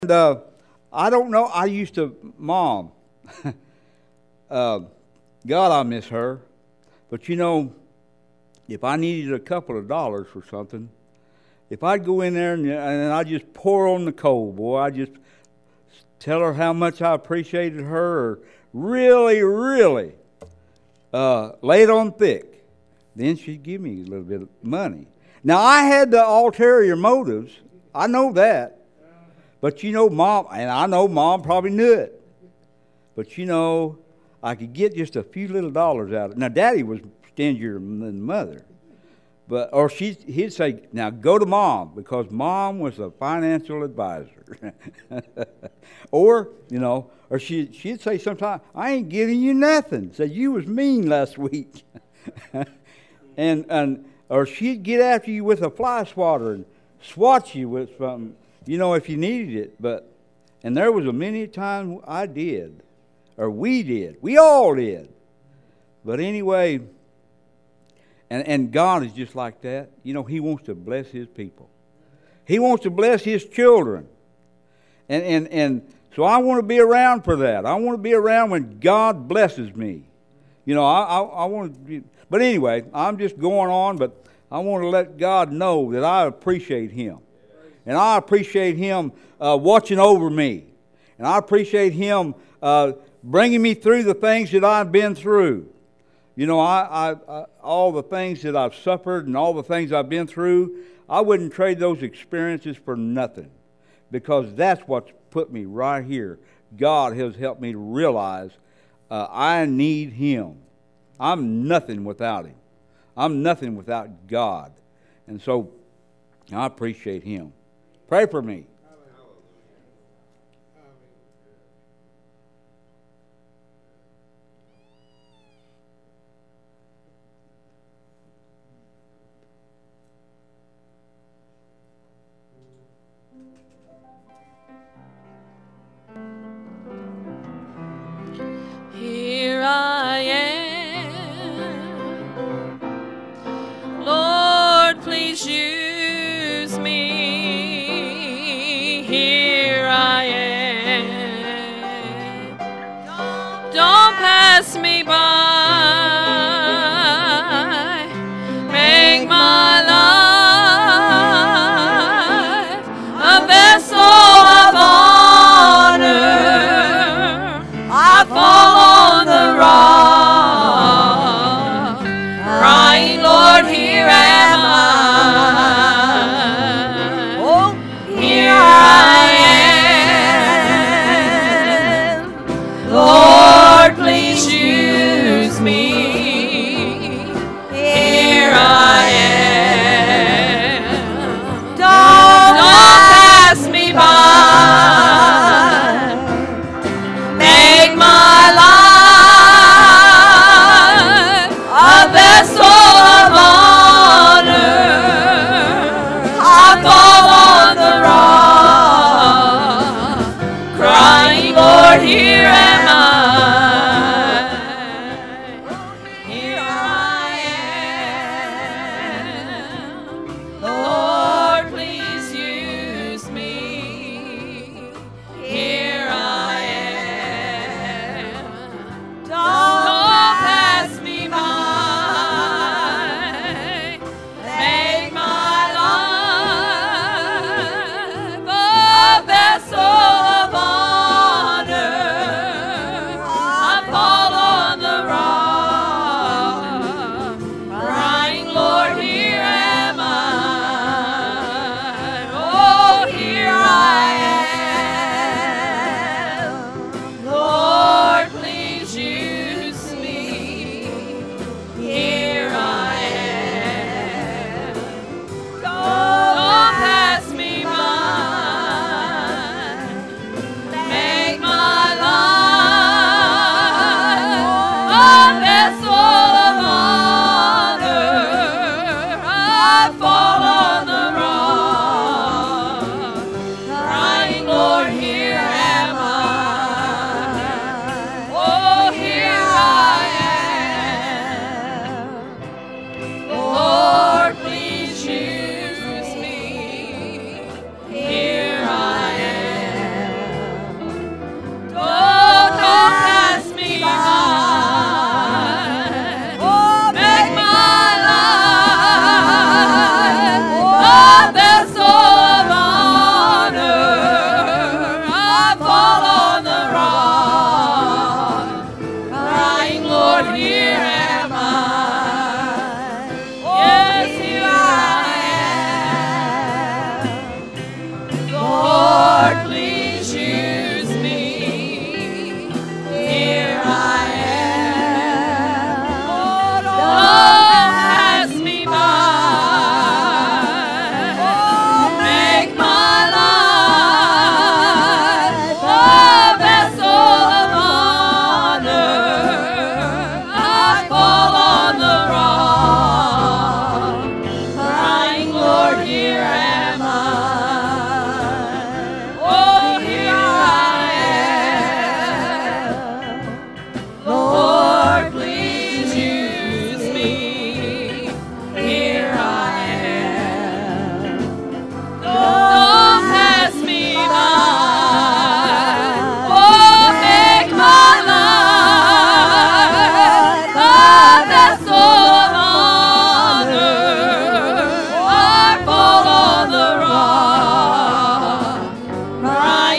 And I don't know. I used to, Mom. God, I miss her. But you know, if I needed a couple of dollars for something, if I'd go in there and I'd just pour on the coal, boy, I'd just tell her how much I appreciated her, or really, really lay it on thick, then she'd give me a little bit of money. Now, I had the ulterior motives. I know that. But you know, Mom, and I know Mom probably knew it. But you know, I could get just a few little dollars out of it. Now, Daddy was stingier than Mother. Or he'd say, now go to Mom, because Mom was a financial advisor. Or, you know, or she'd say sometimes, I ain't giving you nothing. Say, you was mean last week. Or she'd get after you with a fly swatter and swat you with something, you know, if you needed it. And there was a many times I did, or we did. We all did. But anyway, and God is just like that. You know, He wants to bless His people. He wants to bless His children. And so I want to be around for that. I want to be around when God blesses me. You know, I want to be, but anyway, I'm just going on, but I want to let God know that I appreciate Him. And I appreciate Him watching over me. And I appreciate Him bringing me through the things that I've been through. You know, I all the things that I've suffered and all the things I've been through, I wouldn't trade those experiences for nothing. Because that's what's put me right here. God has helped me to realize I need Him. I'm nothing without Him. I'm nothing without God. And so I appreciate Him. Pray for me. Here I am, Lord, please use me. Here I am, don't pass me by. Make my life a vessel of honor. I fall on the rock, crying, Lord, here am I. Oh, here I am. Lord, please use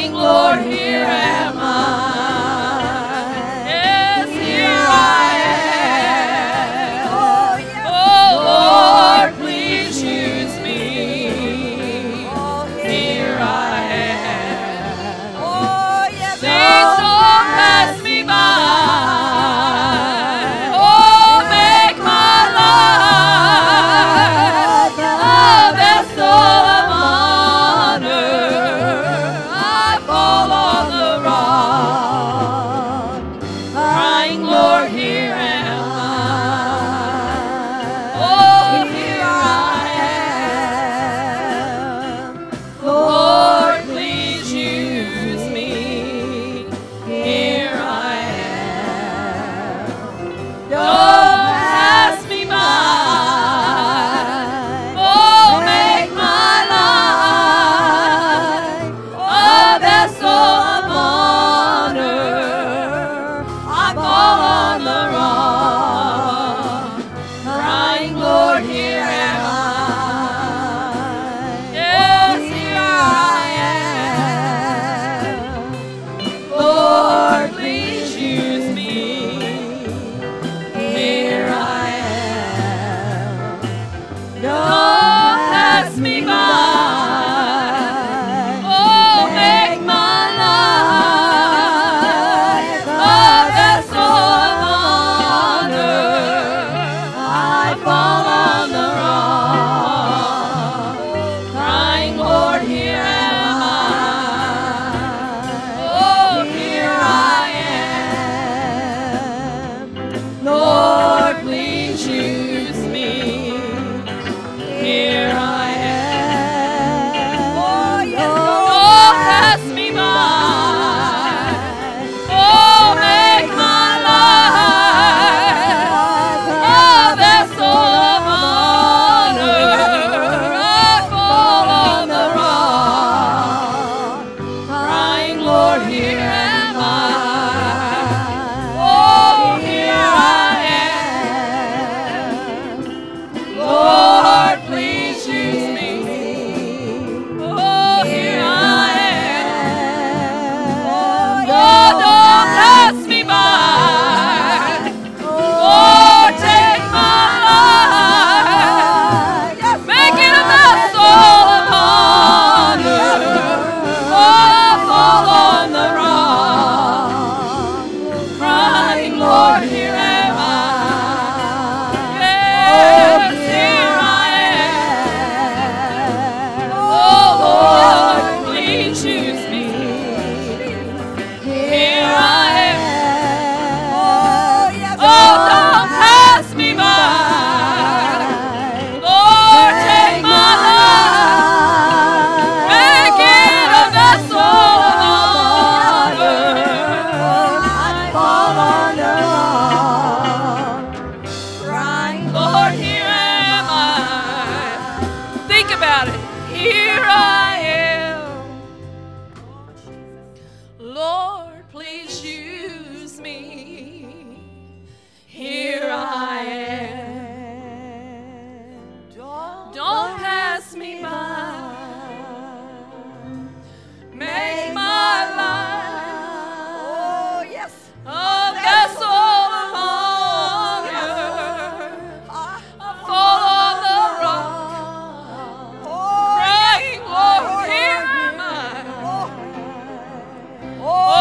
crying, Lord, here am I. Yes, here I am. Oh, Lord, please use me. Here I am. Please don't pass me by. Oh, make my life a vessel of honor. I fall on the rock, crying, Lord, here am I. Oh, here I am. Lord, please use me. Here I am. Don't pass me by. Oh, make my life a vessel of honor. I fall on the rock, crying, Lord, here am I. Yes, here I am. Lord, please use me. Here I am. Don't pass me by. Oh, make my life a vessel of honor. I fall on the rock, crying, Lord, here am I. Oh, here I am. Lord, please use me. Here I am. Don't pass me by. Oh, make my life a vessel of honor. I fall on the rock, crying, Lord, here am I. Oh, here I am. Lord, please use me. Oh, here I am. Oh, don't pass me by. Oh, take my life, make it a vessel of honor. Oh, fall on the rock, crying, Lord, here am I. Yes, here I am. Oh, Lord, please use me. Here I am. Oh, don't pass me by. Lord, take my life, make it a vessel of honor. I fall on the rock, crying, Lord, here am I. Think about it. Here I am. Lord, please use me. Here I am. Don't pass me by. Make my life a vessel of honor. I fall on the rock, crying, Lord, here am I. Oh,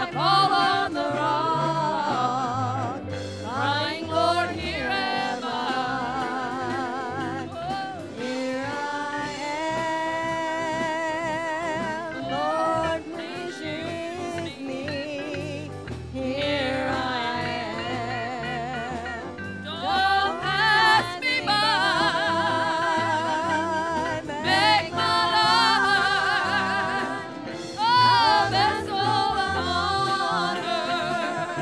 I fall on the rock, crying, Lord, here am I. Here I am, Lord, please use me. Here I am. Don't pass me by. Make my life a vessel of honor.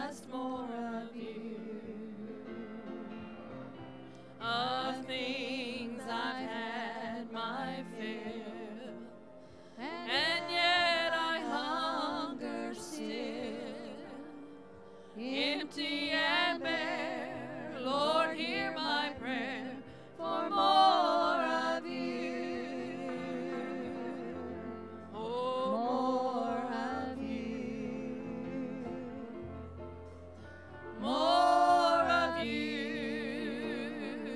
just more of you. Of things I've had my fill, and yet I hunger still, empty and bare. Lord, hear my prayer for more of you. Oh, more of you. More of you.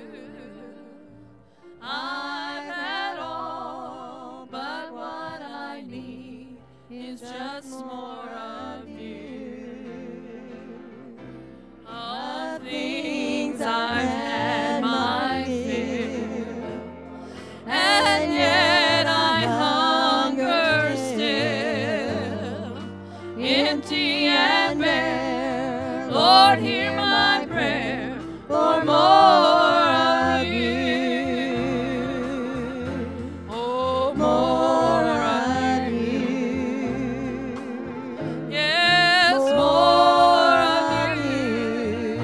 I've had all, but what I need is just more of you. Of things I've had my fill, and yet I hunger still, empty and bare. Lord, hear my prayer for more of you. Oh, more of you. Yes, more of you.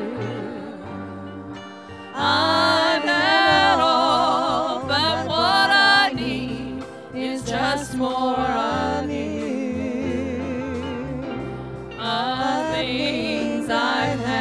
I've had all, but what I need is just more of you. Of things I've had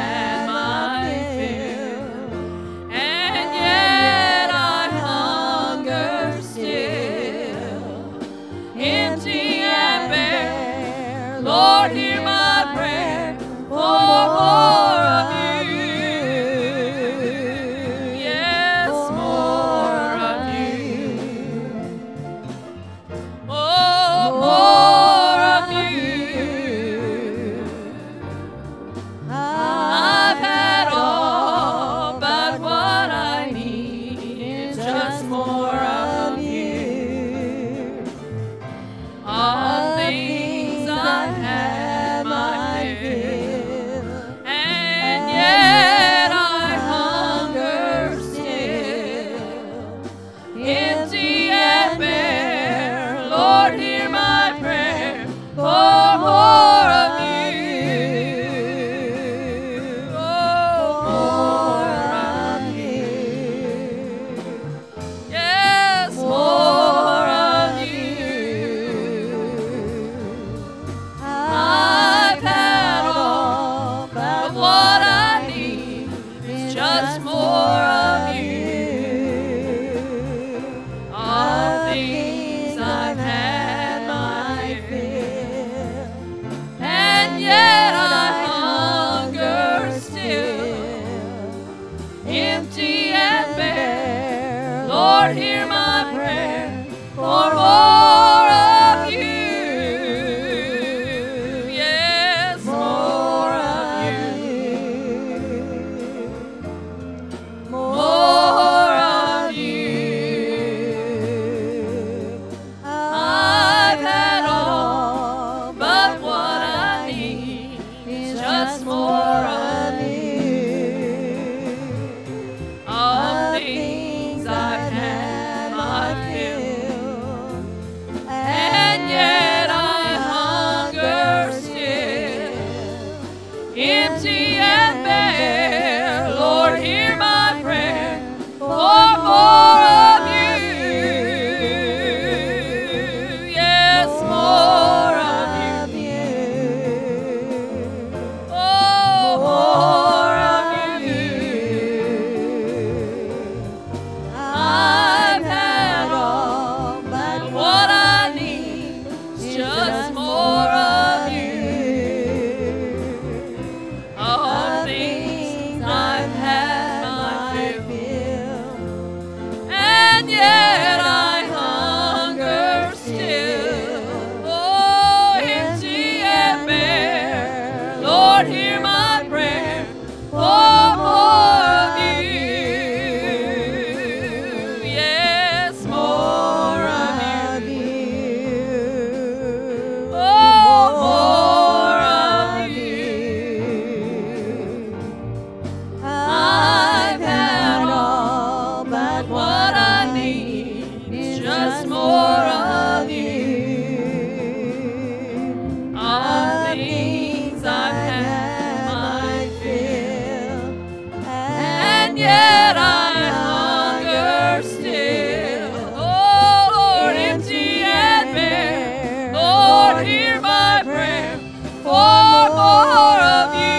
Lord, hear my prayer for more of you.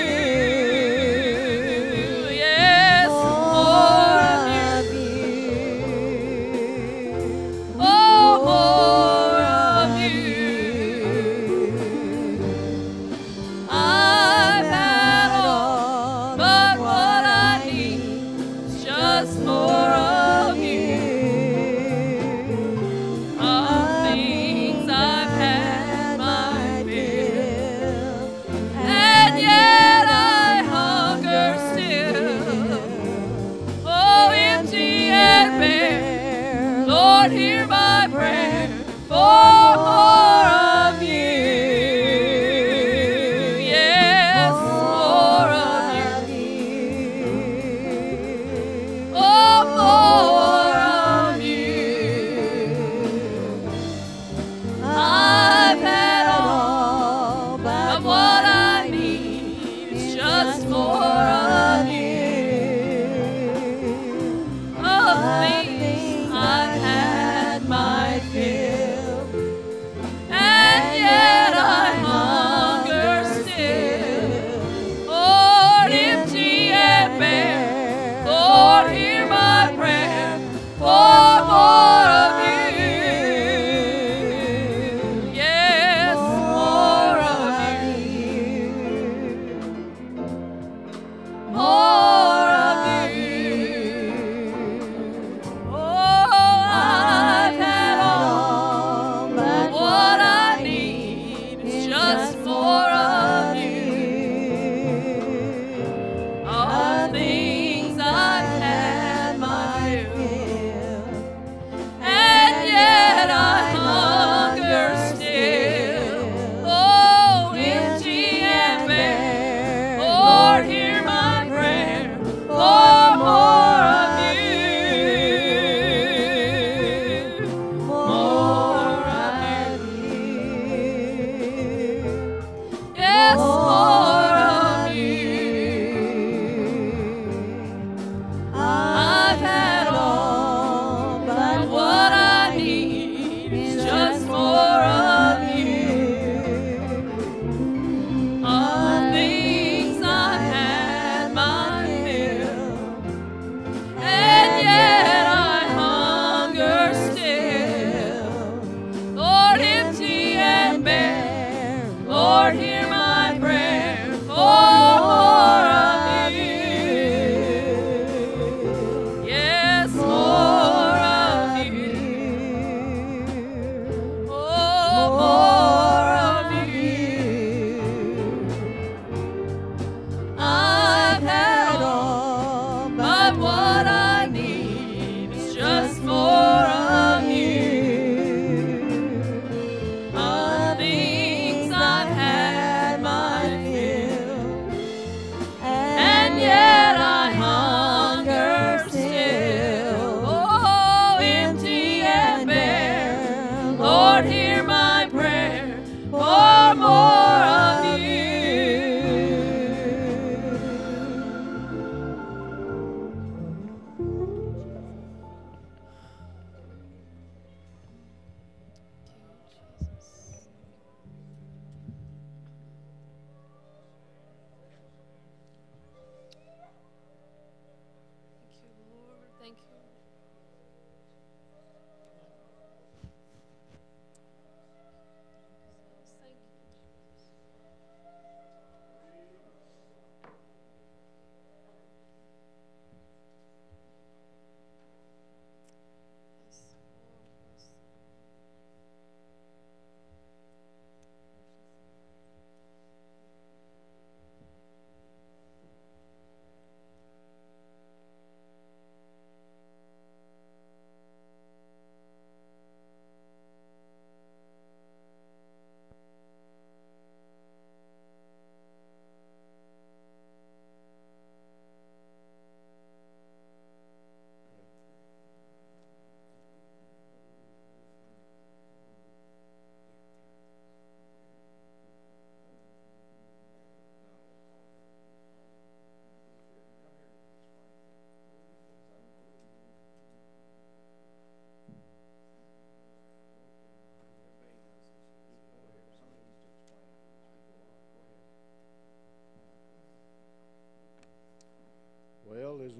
Yes, more of you. Oh, more of you. I've had all, but what I need is just more of you. Of things I've had, my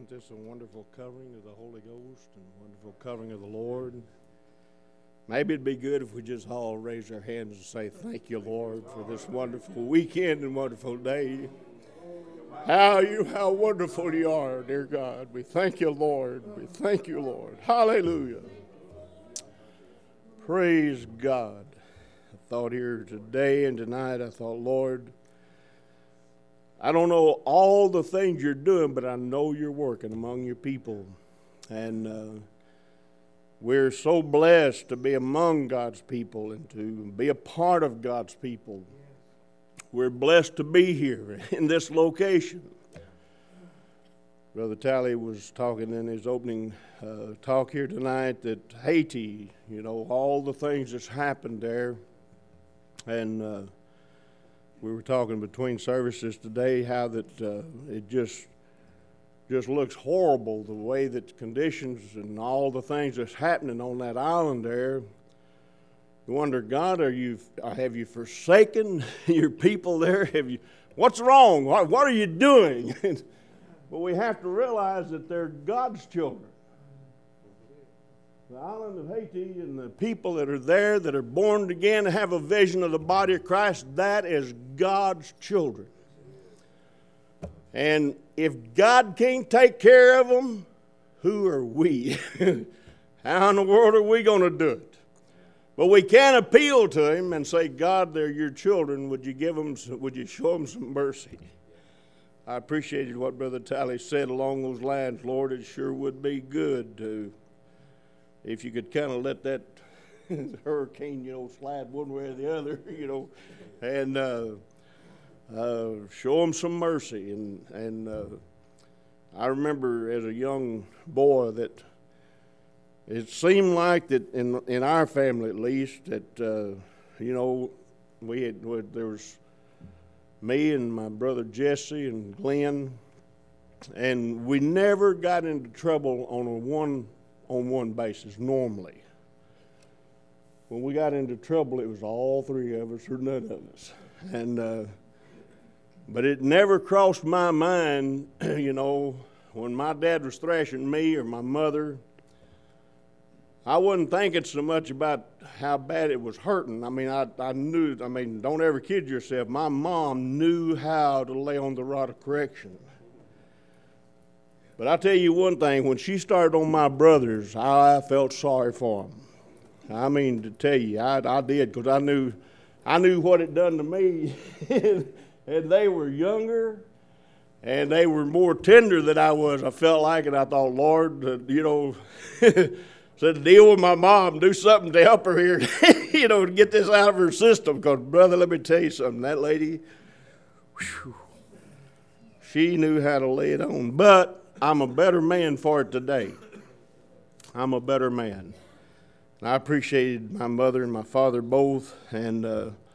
Isn't this a wonderful covering of the Holy Ghost and wonderful covering of the Lord? Maybe it'd be good if we just all raise our hands and say, thank you, Lord, for this wonderful weekend and wonderful day. How wonderful you are, dear God. We thank you, Lord. We thank you, Lord. Hallelujah. Praise God. I thought here today and tonight, I thought, Lord, I don't know all the things you're doing, but I know you're working among your people. And we're so blessed to be among God's people and to be a part of God's people. We're blessed to be here in this location. Brother Talley was talking in his opening talk here tonight that Haiti, you know, all the things that's happened there. And we were talking between services today how that it just looks horrible, the way that conditions and all the things that's happening on that island there. You wonder, God, have you forsaken your people there? What's wrong? What are you doing? But we have to realize that they're God's children. The island of Haiti and the people that are there that are born again and have a vision of the body of Christ, that is God's children. And if God can't take care of them, who are we? How in the world are we going to do it? But we can appeal to Him and say, God, they're your children. Would you show them some mercy? I appreciated what Brother Talley said along those lines. Lord, it sure would be good to, if you could kind of let that hurricane, slide one way or the other, and show them some mercy. And I remember as a young boy that it seemed like that in our family at least that, there was me and my brother Jesse and Glenn, and we never got into trouble on a one-on-one basis normally. When we got into trouble, it was all three of us or none of us. And but it never crossed my mind, when my dad was thrashing me or my mother, I wasn't thinking so much about how bad it was hurting. I knew, don't ever kid yourself. My mom knew how to lay on the rod of correction. But I'll tell you one thing, when she started on my brothers, I felt sorry for them. I mean, to tell you, I did, because I knew what it done to me. And they were younger, and they were more tender than I was. I felt like it. I thought, Lord, said to deal with my mom, do something to help her here, to get this out of her system. Because, brother, let me tell you something. That lady, whew, she knew how to lay it on. But I'm a better man for it today. I'm a better man. And I appreciated my mother and my father both. And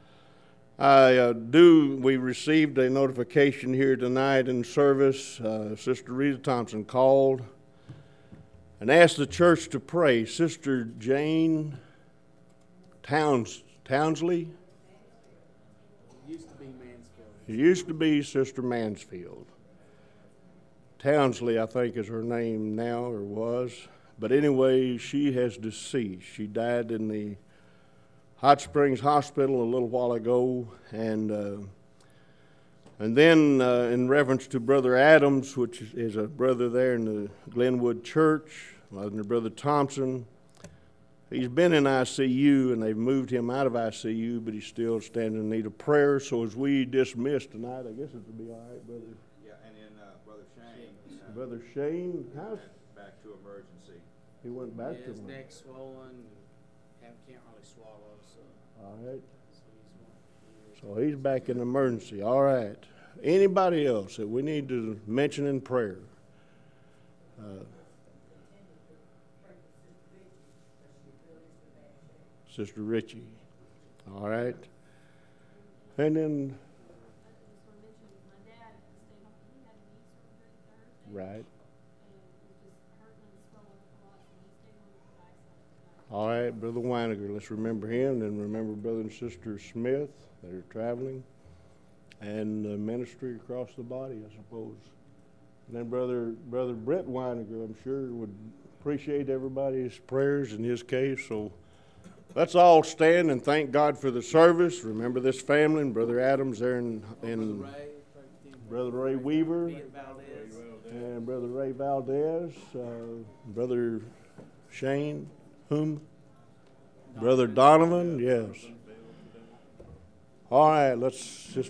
we received a notification here tonight in service. Sister Rita Thompson called and asked the church to pray. Sister Jane Townsley. It used to be Mansfield. It used to be Sister Mansfield. Townsley, I think, is her name now, or was. But anyway, she has deceased. She died in the Hot Springs Hospital a little while ago. And then in reference to Brother Adams, which is a brother there in the Glenwood Church, Brother Thompson, he's been in ICU, and they've moved him out of ICU, but he's still standing in need of prayer. So as we dismiss tonight, I guess it will be all right, brother. Yeah, and then Brother Shane. Brother Shane, how's back to emergency. he went back to His him? neck swollen, can't really swallow, so. All right. So So he's back in emergency. All right. Anybody else that we need to mention in prayer? Sister Richie. All right. And then, right. All right, Brother Weiniger, let's remember him, and remember Brother and Sister Smith that are traveling, and the ministry across the body, I suppose. And then Brother Brett Weiniger, I'm sure, would appreciate everybody's prayers in his case. So let's all stand and thank God for the service. Remember this family and Brother Adams there and Brother Ray Weaver and Brother Ray Valdez, Brother Shane, Brother Donovan, yes. All right, let's,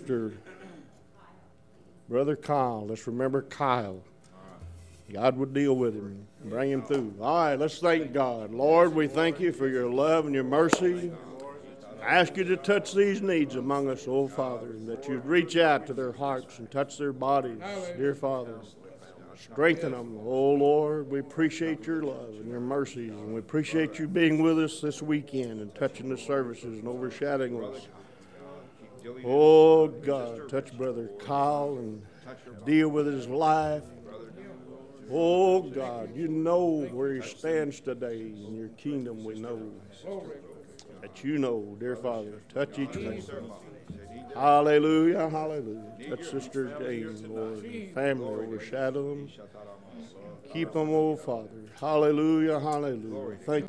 Brother Kyle, let's remember Kyle. God would deal with him and bring him through. All right, let's thank God. Lord, we thank you for your love and your mercy. I ask you to touch these needs among us, oh Father, that you'd reach out to their hearts and touch their bodies, dear Father. Strengthen them, oh Lord. We appreciate your love and your mercies, and we appreciate you being with us this weekend and touching the services and overshadowing us. Oh God, touch Brother Kyle and deal with his life. Oh God, you know where he stands today in your kingdom. We know that you know, dear Father. Touch each one. Hallelujah, hallelujah. Touch Sister Jane, Lord, and family, overshadow them. Keep them, oh Father. Hallelujah, hallelujah. Thank